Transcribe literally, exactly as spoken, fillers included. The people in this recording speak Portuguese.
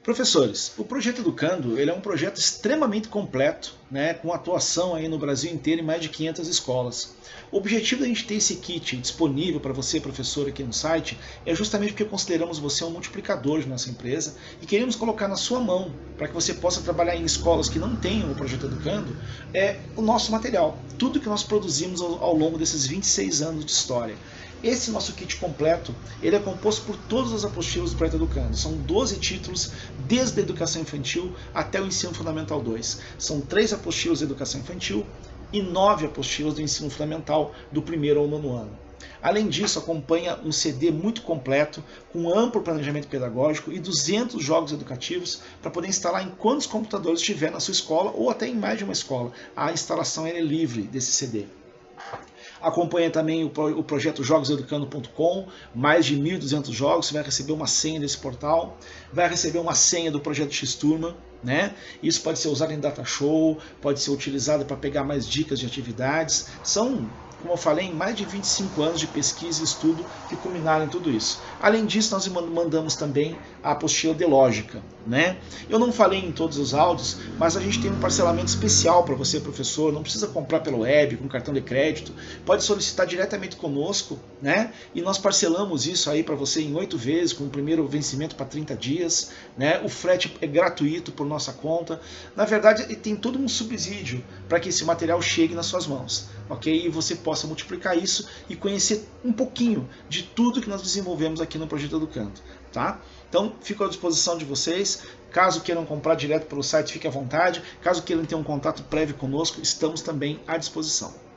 Professores, o Projeto Educando ele é um projeto extremamente completo, né, com atuação aí no Brasil inteiro em mais de quinhentas escolas. O objetivo da gente ter esse kit disponível para você, professor, aqui no site, é justamente porque consideramos você um multiplicador de nossa empresa e queremos colocar na sua mão, para que você possa trabalhar em escolas que não tenham o Projeto Educando, é o nosso material, tudo que nós produzimos ao, ao longo desses vinte e seis anos de história. Esse nosso kit completo, ele é composto por todas as apostilas do Projeto Educando. São doze títulos, desde a educação infantil até o ensino fundamental dois. São três apostilas de educação infantil e nove apostilas do ensino fundamental do primeiro ao nono ano. Além disso, acompanha um C D muito completo, com amplo planejamento pedagógico e duzentos jogos educativos para poder instalar em quantos computadores tiver na sua escola ou até em mais de uma escola. A instalação é livre desse C D. Acompanha também o projeto jogos educando ponto com, mais de mil e duzentos jogos, você vai receber uma senha desse portal, vai receber uma senha do projeto X-Turma, né? Isso pode ser usado em data show, pode ser utilizado para pegar mais dicas de atividades. São, como eu falei, mais de vinte e cinco anos de pesquisa e estudo que culminaram em tudo isso. Além disso, nós mandamos também a apostila de lógica, né? Eu não falei em todos os áudios, mas a gente tem um parcelamento especial para você, professor. Não precisa comprar pelo web, com cartão de crédito. Pode solicitar diretamente conosco, né? E nós parcelamos isso aí para você em oito vezes, com o primeiro vencimento para trinta dias, né? O frete é gratuito por nossa conta. Na verdade, tem todo um subsídio para que esse material chegue nas suas mãos, ok? E você possa multiplicar isso e conhecer um pouquinho de tudo que nós desenvolvemos aqui no Projeto Educando, tá? Então, fico à disposição de vocês. Caso queiram comprar direto pelo site, fique à vontade. Caso queiram ter um contato prévio conosco, estamos também à disposição.